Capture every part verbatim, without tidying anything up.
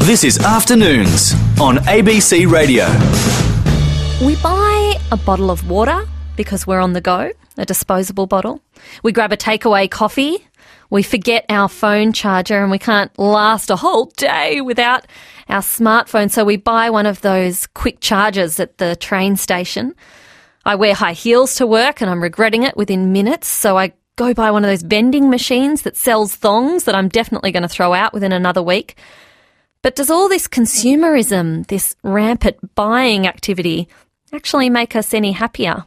This is Afternoons on A B C Radio. We buy a bottle of water because we're on the go, a disposable bottle. We grab a takeaway coffee. We forget our phone charger and we can't last a whole day without our smartphone, so we buy one of those quick chargers at the train station. I wear high heels to work and I'm regretting it within minutes, so I go buy one of those vending machines that sells thongs that I'm definitely going to throw out within another week. But does all this consumerism, this rampant buying activity, actually make us any happier?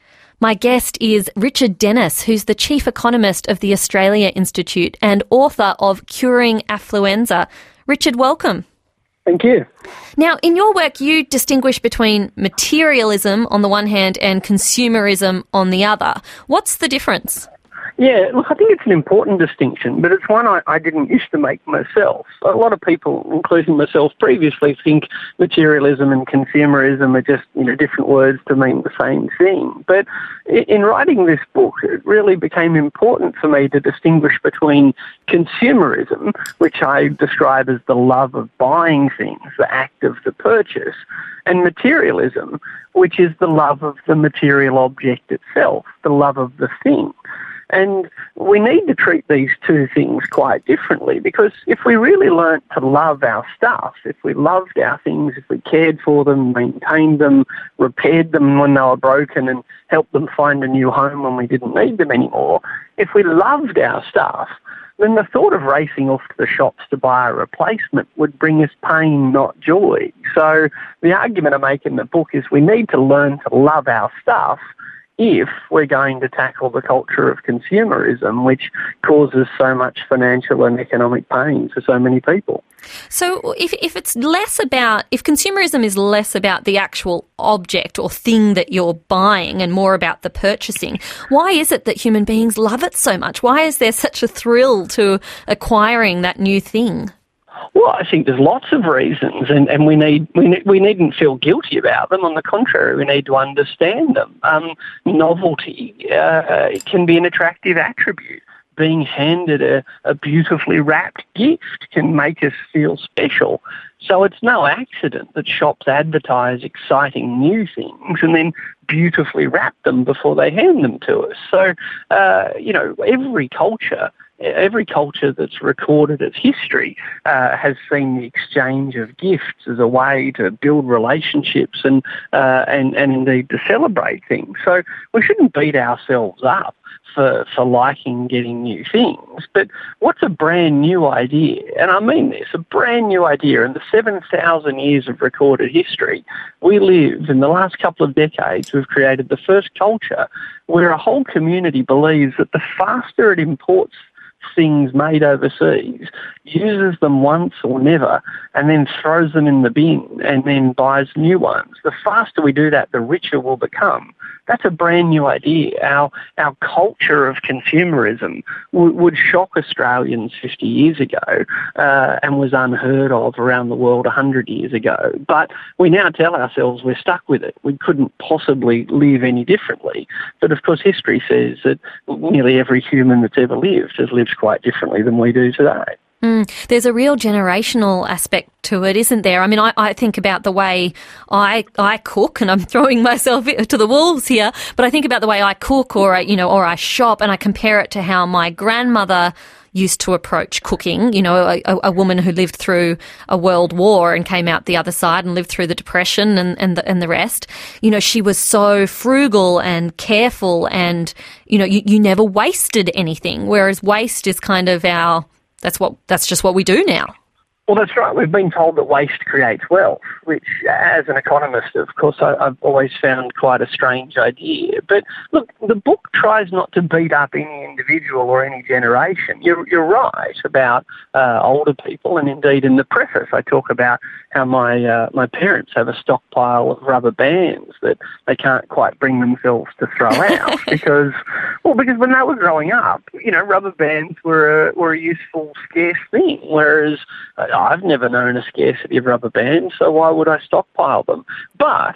My guest is Richard Denniss, who's the Chief Economist of the Australia Institute and author of Curing Affluenza. Richard, welcome. Thank you. Now, in your work, you distinguish between materialism on the one hand and consumerism on the other. What's the difference? Yeah, look, I think it's an important distinction, but it's one I, I didn't used to make myself. A lot of people, including myself previously, think materialism and consumerism are just, you know, different words to mean the same thing. But in writing this book, it really became important for me to distinguish between consumerism, which I describe as the love of buying things, the act of the purchase, and materialism, which is the love of the material object itself, the love of the thing. And we need to treat these two things quite differently, because if we really learnt to love our stuff, if we loved our things, if we cared for them, maintained them, repaired them when they were broken and helped them find a new home when we didn't need them anymore, if we loved our stuff, then the thought of racing off to the shops to buy a replacement would bring us pain, not joy. So the argument I make in the book is we need to learn to love our stuff if we're going to tackle the culture of consumerism, which causes so much financial and economic pain for so many people. So if if it's less about, if consumerism is less about the actual object or thing that you're buying and more about the purchasing, why is it that human beings love it so much? Why is there such a thrill to acquiring that new thing? Well, I think there's lots of reasons, and, and we need we ne- we needn't feel guilty about them. On the contrary, we need to understand them. Um, novelty uh, can be an attractive attribute. Being handed a, a beautifully wrapped gift can make us feel special. So it's no accident that shops advertise exciting new things and then beautifully wrap them before they hand them to us. So, uh, you know, every culture Every culture that's recorded its history uh, has seen the exchange of gifts as a way to build relationships and, uh, and and indeed to celebrate things. So we shouldn't beat ourselves up for, for liking getting new things. But what's a brand new idea? And I mean this, a brand new idea. In the seven thousand years of recorded history, we lived, in the last couple of decades, we've created the first culture where a whole community believes that the faster it imports things made overseas, uses them once or never, and then throws them in the bin and then buys new ones. The faster we do that, the richer we'll become. That's a brand new idea. Our our culture of consumerism w- would shock Australians fifty years ago uh, and was unheard of around the world one hundred years ago. But we now tell ourselves we're stuck with it. We couldn't possibly live any differently. But of course, history says that nearly every human that's ever lived has lived quite differently than we do today. Mm, there's a real generational aspect to it, isn't there? I mean, I, I think about the way I I cook, and I'm throwing myself to the wolves here, but I think about the way I cook or I, you know, or I shop, and I compare it to how my grandmother used to approach cooking. You know, a, a woman who lived through a world war and came out the other side and lived through the Depression and, and, the, and the rest. You know, she was so frugal and careful and, you know, you, you never wasted anything, whereas waste is kind of our... That's what. That's just what we do now. Well, that's right. We've been told that waste creates wealth, which, as an economist, of course, I, I've always found quite a strange idea. But look, the book tries not to beat up any individual or any generation. You're, you're right about uh, older people, and indeed in the preface I talk about how my uh, my parents have a stockpile of rubber bands that they can't quite bring themselves to throw out because, well, because when they were growing up, you know, rubber bands were a, were a useful, scarce thing, whereas uh, I've never known a scarcity of rubber bands, so why would I stockpile them? But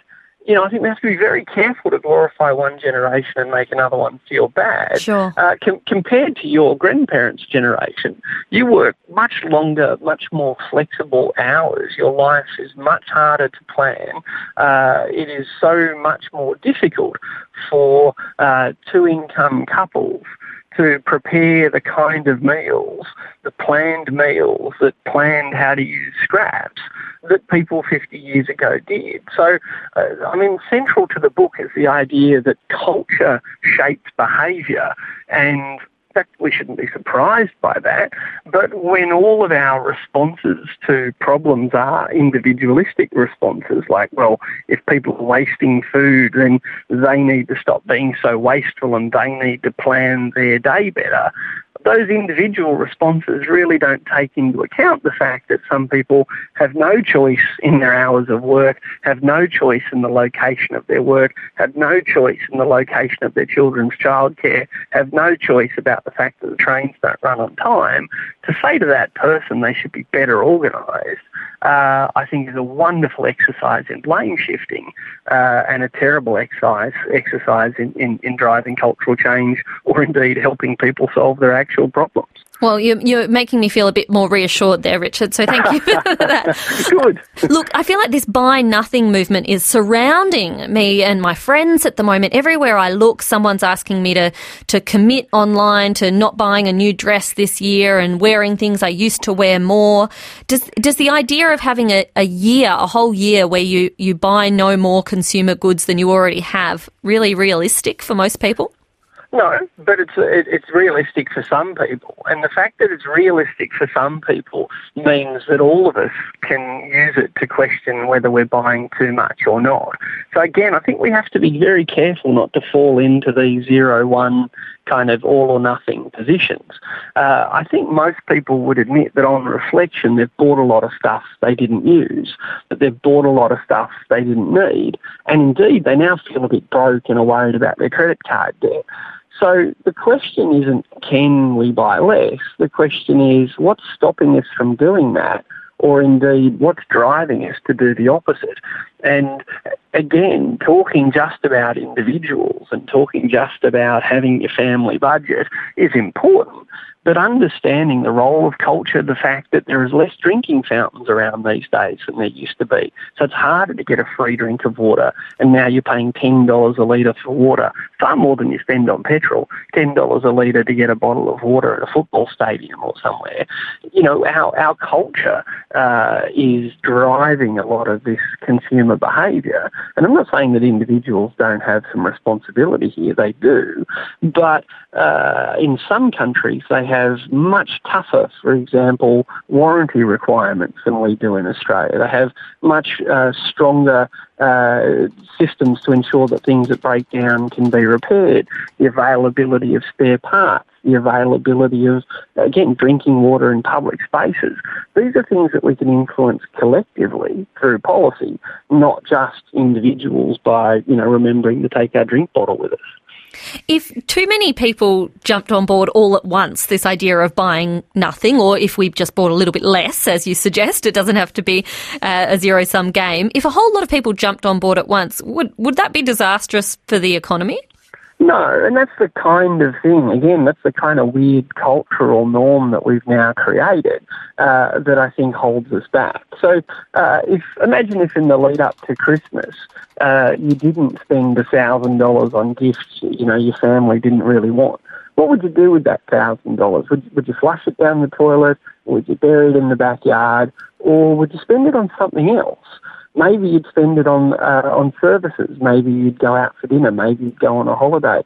you know, I think we have to be very careful to glorify one generation and make another one feel bad. Sure. Uh, com- compared to your grandparents' generation, you work much longer, much more flexible hours. Your life is much harder to plan. Uh, it is so much more difficult for uh, two-income couples to prepare the kind of meals, the planned meals that planned how to use scraps that people fifty years ago did. So, uh, I mean, central to the book is the idea that culture shapes behaviour, and in fact, we shouldn't be surprised by that. But when all of our responses to problems are individualistic responses, like, well, if people are wasting food, then they need to stop being so wasteful and they need to plan their day better, those individual responses really don't take into account the fact that some people have no choice in their hours of work, have no choice in the location of their work, have no choice in the location of their children's childcare, have no choice about the fact that the trains don't run on time. To say to that person they should be better organised, uh, I think is a wonderful exercise in blame shifting uh, and a terrible exercise, exercise in, in, in driving cultural change or indeed helping people solve their actual problems. Well, you're, you're making me feel a bit more reassured there, Richard, so thank you for that. Good. Look, I feel like this buy nothing movement is surrounding me and my friends at the moment. Everywhere I look, someone's asking me to, to commit online to not buying a new dress this year and wearing things I used to wear more. Does does the idea of having a, a year, a whole year where you, you buy no more consumer goods than you already have, really realistic for most people? No, but it's it, it's realistic for some people, and the fact that it's realistic for some people means that all of us can use it to question whether we're buying too much or not. So again, I think we have to be very careful not to fall into these zero one kind of all or nothing positions. Uh, I think most people would admit that on reflection they've bought a lot of stuff they didn't use, that they've bought a lot of stuff they didn't need, and indeed they now feel a bit broke and are worried about their credit card debt. So the question isn't can we buy less, the question is what's stopping us from doing that, or indeed what's driving us to do the opposite. And again, talking just about individuals and talking just about having your family budget is important, but understanding the role of culture, the fact that there is less drinking fountains around these days than there used to be. So it's harder to get a free drink of water, and now you're paying ten dollars a litre for water, far more than you spend on petrol, ten dollars a litre to get a bottle of water at a football stadium or somewhere. You know, our, our culture uh, is driving a lot of this consumer behaviour. And I'm not saying that individuals don't have some responsibility here, they do, but uh, in some countries they have much tougher, for example, warranty requirements than we do in Australia. They have much uh, stronger uh, systems to ensure that things that break down can be repaired, the availability of spare parts, the availability of, again, drinking water in public spaces. These are things that we can influence collectively through policy, not just individuals by, you know, remembering to take our drink bottle with us. If too many people jumped on board all at once, this idea of buying nothing, or if we just bought a little bit less, as you suggest, it doesn't have to be uh, a zero-sum game. If a whole lot of people jumped on board at once, would would that be disastrous for the economy? No, and that's the kind of thing, again, that's the kind of weird cultural norm that we've now created uh, that I think holds us back. So uh, if imagine if in the lead up to Christmas uh, you didn't spend one thousand dollars on gifts, you know, your family didn't really want. What would you do with that one thousand dollars? Would, would you flush it down the toilet? Would you bury it in the backyard? Or would you spend it on something else? Maybe you'd spend it on uh, on services. Maybe you'd go out for dinner. Maybe you'd go on a holiday.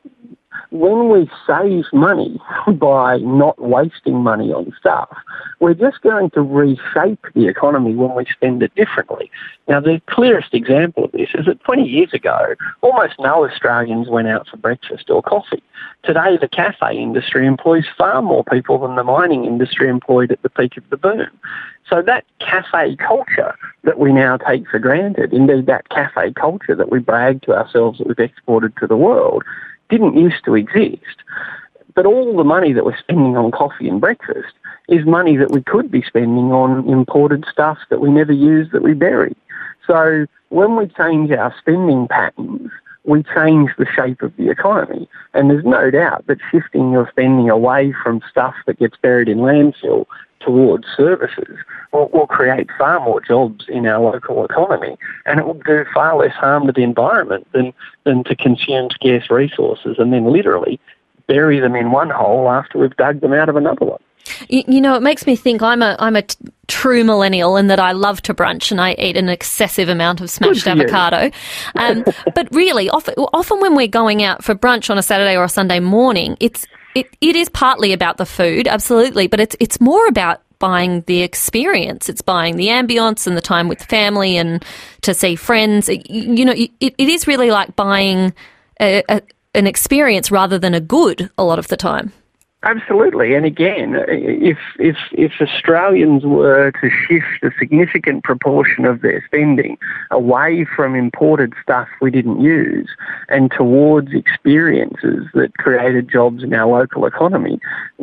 When we save money by not wasting money on stuff, we're just going to reshape the economy when we spend it differently. Now, the clearest example of this is that twenty years ago, almost no Australians went out for breakfast or coffee. Today, the cafe industry employs far more people than the mining industry employed at the peak of the boom. So that cafe culture that we now take for granted, indeed that cafe culture that we brag to ourselves that we've exported to the world, didn't used to exist. But all the money that we're spending on coffee and breakfast is money that we could be spending on imported stuff that we never use, that we bury. So when we change our spending patterns, we change the shape of the economy. And there's no doubt that shifting your spending away from stuff that gets buried in landfill towards services will, will create far more jobs in our local economy, and it will do far less harm to the environment than, than to consume scarce resources and then literally bury them in one hole after we've dug them out of another one. You, you know, it makes me think I'm a I'm a t- true millennial in that I love to brunch and I eat an excessive amount of smashed avocado. Um, but really, often, often when we're going out for brunch on a Saturday or a Sunday morning, it's it, it is partly about the food, absolutely, but it's it's more about buying the experience. It's buying the ambience and the time with family and to see friends. It, you know, it, it is really like buying a, a, an experience rather than a good a lot of the time. Absolutely, and again, if if if Australians were to shift a significant proportion of their spending away from imported stuff we didn't use and towards experiences that created jobs in our local economy,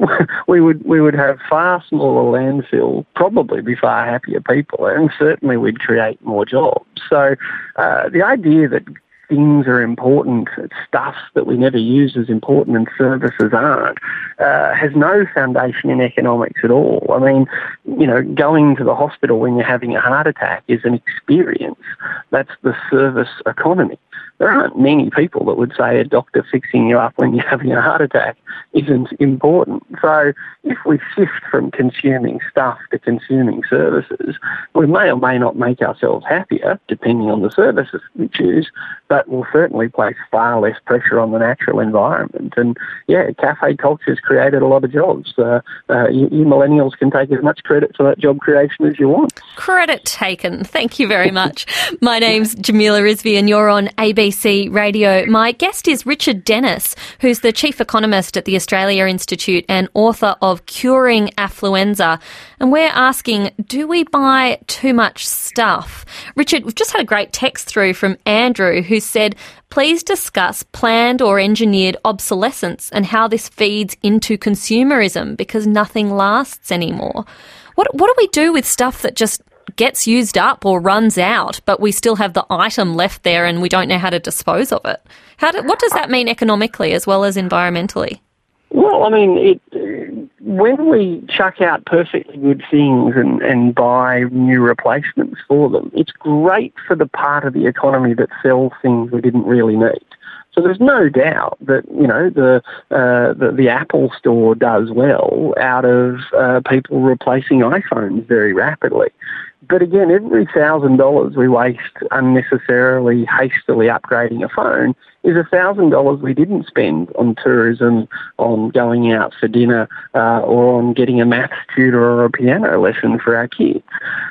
we would we would have far smaller landfill, probably be far happier people, and certainly we'd create more jobs. So uh, the idea that things are important, stuff that we never use is important and services aren't, uh, has no foundation in economics at all. I mean, you know, going to the hospital when you're having a heart attack is an experience. That's the service economy. There aren't many people that would say a doctor fixing you up when you're having a heart attack isn't important. So if we shift from consuming stuff to consuming services, we may or may not make ourselves happier, depending on the services we choose, but will certainly place far less pressure on the natural environment. And, yeah, cafe culture's created a lot of jobs. Uh, uh, you, you millennials can take as much credit for that job creation as you want. Credit taken. Thank you very much. My name's Jamila Rizvi and you're on A B C Radio. My guest is Richard Denniss, who's the Chief Economist at the Australia Institute and author of Curing Affluenza. And we're asking, do we buy too much stuff? Richard, we've just had a great text through from Andrew who said, please discuss planned or engineered obsolescence and how this feeds into consumerism because nothing lasts anymore. What what do we do with stuff that just gets used up or runs out, but we still have the item left there and we don't know how to dispose of it? How do, what does that mean economically as well as environmentally? Well, I mean, it, when we chuck out perfectly good things and, and buy new replacements for them, it's great for the part of the economy that sells things we didn't really need. So there's no doubt that, you know, the uh, the, the Apple Store does well out of uh, people replacing iPhones very rapidly. But again, every thousand dollars we waste unnecessarily, hastily upgrading a phone is a thousand dollars we didn't spend on tourism, on going out for dinner, uh, or on getting a maths tutor or a piano lesson for our kids.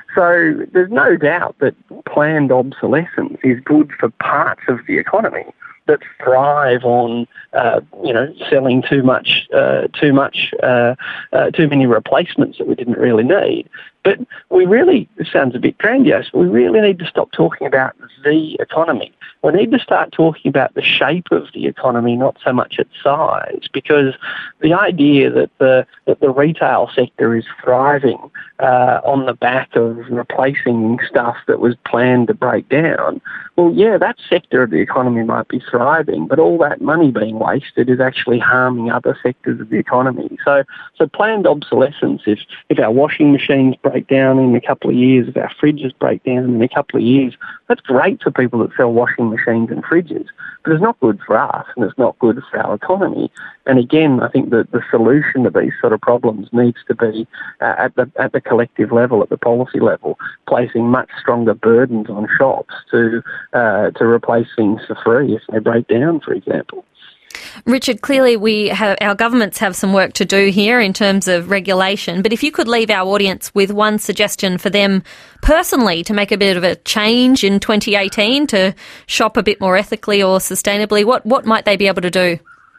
So there's no doubt that planned obsolescence is good for parts of the economy that thrive on, uh, you know, selling too much, uh, too much, uh, uh, too many replacements that we didn't really need. But we really, this sounds a bit grandiose, but we really need to stop talking about the economy. We need to start talking about the shape of the economy, not so much its size, because the idea that the that the retail sector is thriving uh, on the back of replacing stuff that was planned to break down, well, yeah, that sector of the economy might be thriving, but all that money being wasted is actually harming other sectors of the economy. So, so planned obsolescence, if, if our washing machines break down in a couple of years, if our fridges break down in a couple of years, that's great for people that sell washing machines and fridges, but it's not good for us and it's not good for our economy. And again, I think that the solution to these sort of problems needs to be uh, at the at the collective level, at the policy level, placing much stronger burdens on shops to uh, to replace things for free if they break down, for example. Richard, clearly we have, our governments have some work to do here in terms of regulation, but if you could leave our audience with one suggestion for them personally to make a bit of a change in twenty eighteen to shop a bit more ethically or sustainably, what, what might they be able to do?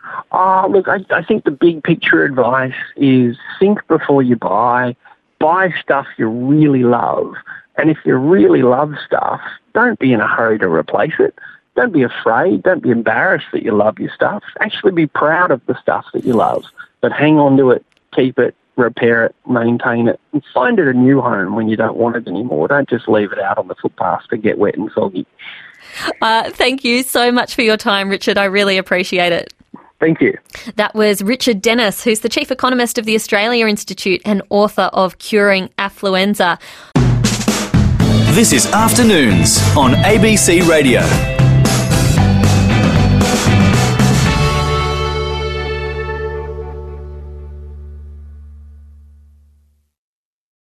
Oh, look, I, I think the big picture advice is think before you buy. Buy stuff you really love. And if you really love stuff, don't be in a hurry to replace it. Don't be afraid. Don't be embarrassed that you love your stuff. Actually be proud of the stuff that you love. But hang on to it, keep it, repair it, maintain it, and find it a new home when you don't want it anymore. Don't just leave it out on the footpath to get wet and soggy. Uh, thank you so much for your time, Richard. I really appreciate it. Thank you. That was Richard Dennis, who's the Chief Economist of the Australia Institute and author of Curing Affluenza. This is Afternoons on A B C Radio.